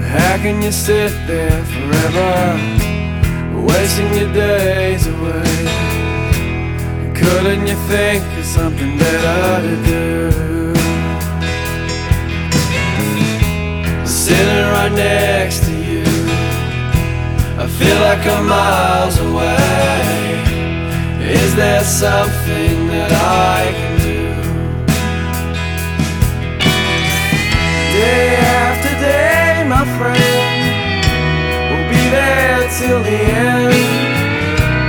How can you sit there forever, wasting your days away? Couldn't you think of something better to do? Sitting right next to you, I feel like I'm miles away. Is there something that I can do? Day after day, my friend, we'll be there till the end.